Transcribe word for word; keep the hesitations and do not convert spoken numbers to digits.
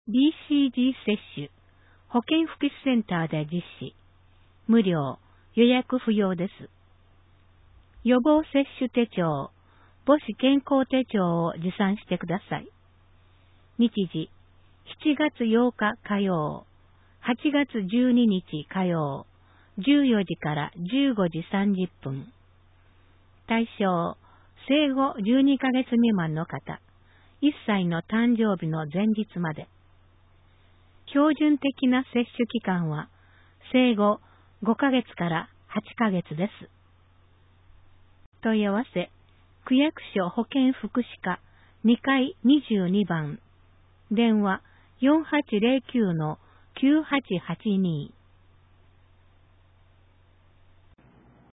ビーシージー 接種、保健福祉センターで実施。無料、予約不要です。予防接種手帳、母子健康手帳を持参してください。日時、しちがつようか火曜、はちがつじゅうににち火曜、じゅうよじからじゅうごじさんじゅっぷん。対象、生後じゅうにかげつ未満の方、いっさいの誕生日の前日まで。標準的な接種期間は、生後ごかげつからはちかげつです。問い合わせ、区役所保健福祉課にかいにじゅうにばん、電話 よんはちゼロきゅうのきゅうはちはちに。